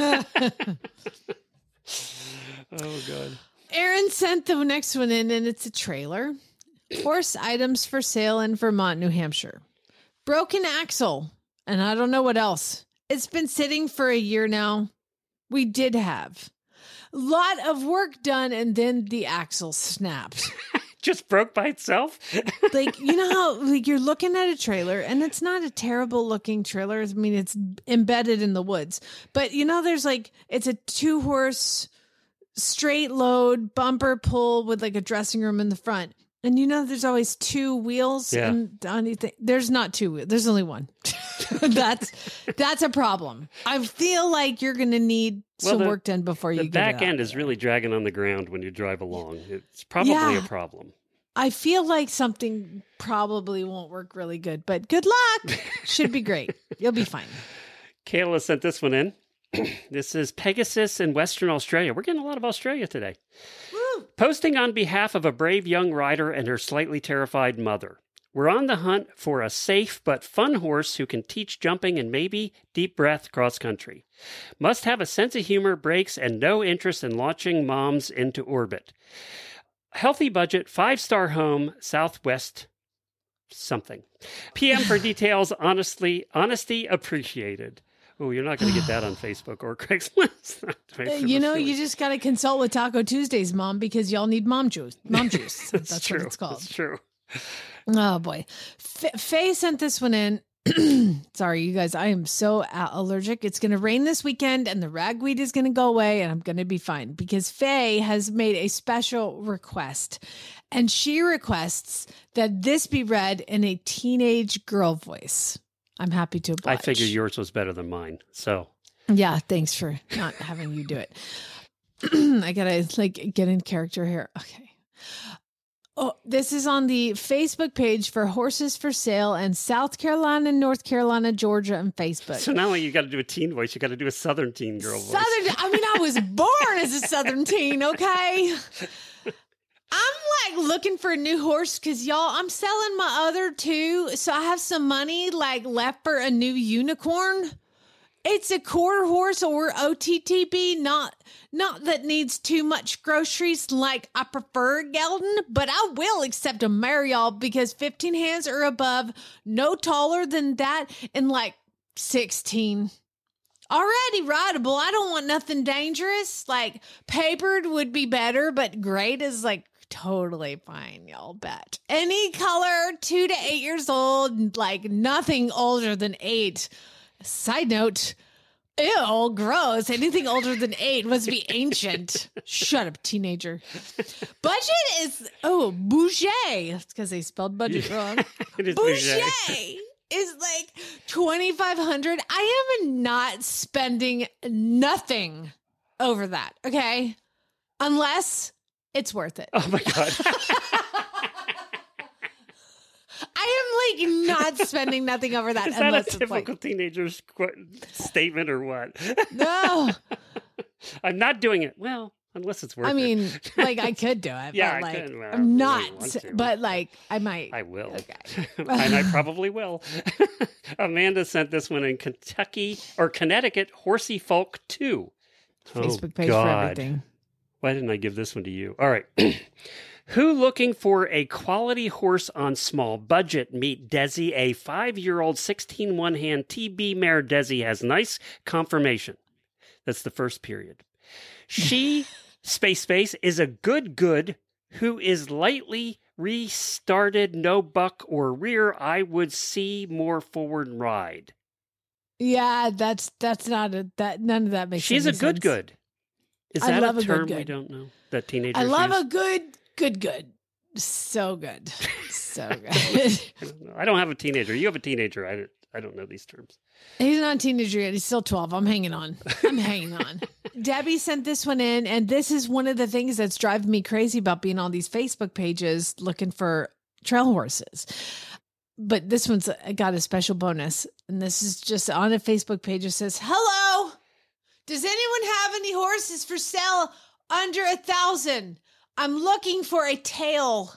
Oh god. Aaron sent the next one in, and it's a trailer. Horse items for sale in Vermont, New Hampshire. Broken axle, and I don't know what else. It's been sitting for a year now. We did have a lot of work done, and then the axle snapped. Just broke by itself? Like, you know how like you're looking at a trailer, and it's not a terrible looking trailer. I mean, it's embedded in the woods, but you know, there's like it's a two horse straight load bumper pull with like a dressing room in the front. And you know, there's always two wheels. Yeah. And on anything. There's not two wheels. There's only one. that's that's a problem. I feel like you're going to need Well, some the- work done before you The get back it out end is there. really dragging on the ground when you drive along. It's probably Yeah. a problem. I feel like something probably won't work really good, but good luck. Should be great. You'll be fine. Kayla sent this one in. This is Pegasus in Western Australia. We're getting a lot of Australia today. Posting on behalf of a brave young rider and her slightly terrified mother. We're on the hunt for a safe but fun horse who can teach jumping and maybe deep breath cross country. Must have a sense of humor, brakes, and no interest in launching moms into orbit. Healthy budget, five-star home, Southwest something. P M for details, honestly, honesty appreciated. Oh, you're not going to get that on Facebook or Craigslist. Uh, you know, you just got to consult with Taco Tuesdays, Mom, because y'all need mom juice. Mom juice. That's It's what true. it's called. It's true. Oh, boy. F- Faye sent this one in. Sorry, you guys. I am so a- allergic. It's going to rain this weekend, and the ragweed is going to go away, and I'm going to be fine because Faye has made a special request, and she requests that this be read in a teenage girl voice. I'm happy to oblige. I figured yours was better than mine. So Yeah, thanks for not having you do it. I gotta like get in character here. Okay. Oh, this is on the Facebook page for Horses for Sale in South Carolina, North Carolina, Georgia, and Facebook. So not only you got to do a teen voice, you got to do a Southern teen girl voice. Southern. I mean, I was born as a Southern teen. Okay. I'm like looking for a new horse because y'all, I'm selling my other two, so I have some money like left for a new unicorn. It's a quarter horse or O T T B, not not that needs too much groceries like I prefer gelding, but I will accept a mare, y'all, because fifteen hands or above, no taller than that, and like sixteen. Already rideable. I don't want nothing dangerous. Like papered would be better, but great is like totally fine, y'all bet. Any color, two to eight years old, like nothing older than eight. Side note, ew, gross. Anything older than eight must be ancient. Shut up, teenager. Budget is, oh, Boucher. It's because they spelled budget wrong. It is Boucher Boucher. is like twenty-five hundred. I am not spending nothing over that, okay? Unless it's worth it. Oh my God. I am like not spending nothing over that Is that a unless it's typical like, teenager's qu- statement or what? no. I'm not doing it. Well, Unless it's worth I mean, it. like I could do it, Yeah, but I like could. Well, I I'm really not. want to. But like I might. I will. Okay. and I probably will. Amanda sent this one in Kentucky or Connecticut, Horsey Folk two. Facebook oh, page God. for everything. Why didn't I give this one to you? All right. Who looking for a quality horse on small budget? Meet Desi, a five-year-old sixteen one-hand T B mare. Desi has nice conformation. That's the first period. She, space space, is a good good who is lightly restarted, no buck or rear. I would see more forward ride. Yeah, that's that's not a that none of that makes She's a any good sense. good. Is I that love a a good term good. we don't know? That teenagers I love use? a good good good. So good. So good. I don't know. I don't have a teenager. You have a teenager. I don't, I don't know these terms. He's not a teenager yet. He's still twelve. I'm hanging on. I'm hanging on. Debbie sent this one in, and this is one of the things that's driving me crazy about being on these Facebook pages looking for trail horses. But this one's got a special bonus, and this is just on a Facebook page. It says, "Hello, does anyone have any horses for sale under a thousand? I'm looking for a tail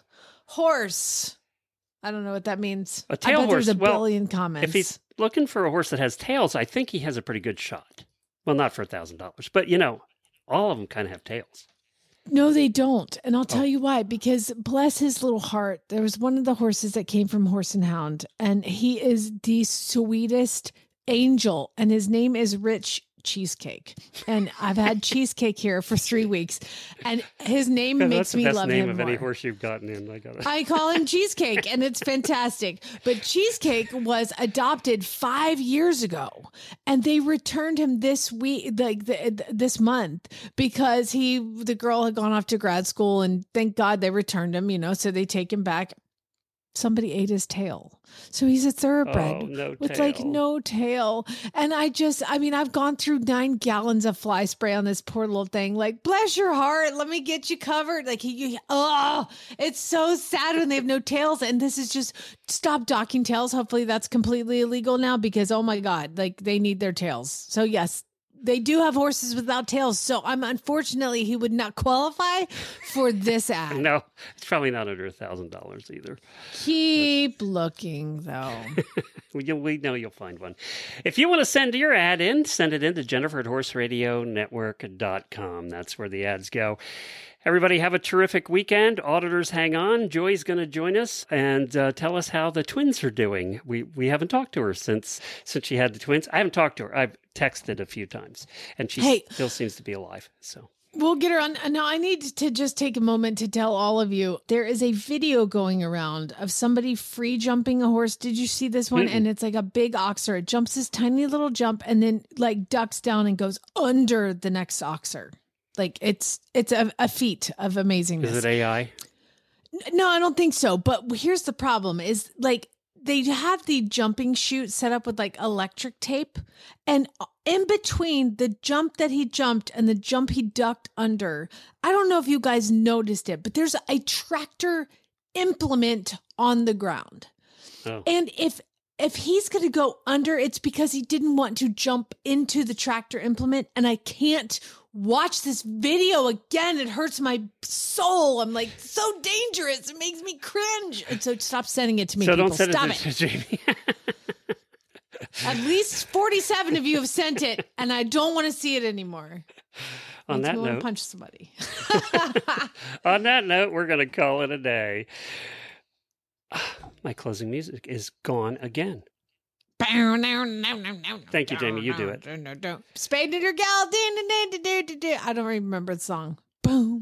horse." I don't know what that means. A tail I bet horse. There's a well, billion comments. if he's looking for a horse that has tails, I think he has a pretty good shot. Well, not for a thousand dollars, but you know, all of them kind of have tails. No, they don't. And I'll tell Oh. you why. Because bless his little heart, there was one of the horses that came from Horse and Hound, and he is the sweetest angel, and his name is Rich Cheesecake. And I've had cheesecake here for three weeks, and his name Yeah, makes that's the me best love name him of more. any horse you've gotten in. I got it. I call him Cheesecake, and it's fantastic. But Cheesecake was adopted five years ago, and they returned him this week, like the, this month, because he, the girl had gone off to grad school, and thank God they returned him. You know, so they take him back. Somebody ate his tail, so he's a thoroughbred Oh, no with like tail. no tail. And I just, I mean, I've gone through nine gallons of fly spray on this poor little thing. Like, bless your heart, let me get you covered. Like, he, oh, it's so sad when they have no tails. And this is just stop docking tails. Hopefully, that's completely illegal now because oh my God, like they need their tails. So yes. They do have horses without tails, so I'm unfortunately he would not qualify for this ad. No, it's probably not under a thousand dollars either. Keep looking though. we, we know you'll find one. If you want to send your ad in, send it in to Jennifer at horse radio network dot com. That's where the ads go. Everybody have a terrific weekend. Auditors, hang on. Joy's going to join us and uh, tell us how the twins are doing. We we haven't talked to her since since she had the twins. I haven't talked to her. I've texted a few times, and she Hey. still seems to be alive. So We'll get her on. Now, I need to just take a moment to tell all of you there is a video going around of somebody free jumping a horse. Did you see this one? Mm-mm. And it's like a big oxer. It jumps this tiny little jump and then like ducks down and goes under the next oxer. Like it's it's a, a feat of amazingness. is it A I? No, I don't think so. But here's the problem is like they have the jumping chute set up with like electric tape. And in between the jump that he jumped and the jump he ducked under, I don't know if you guys noticed it, but there's a tractor implement on the ground. Oh. And if if he's going to go under, it's because he didn't want to jump into the tractor implement. And I can't watch this video again. It hurts my soul. I'm like, so dangerous. It makes me cringe. And so stop sending it to me, So people. don't send Stop it it. to Jamie. At least forty-seven of you have sent it, and I don't want to see it anymore. On Makes that me want note, to punch somebody. on that note, we're going to call it a day. My closing music is gone again. Thank you, Jamie. You do it. Spade and your gal. I don't remember the song. Boom.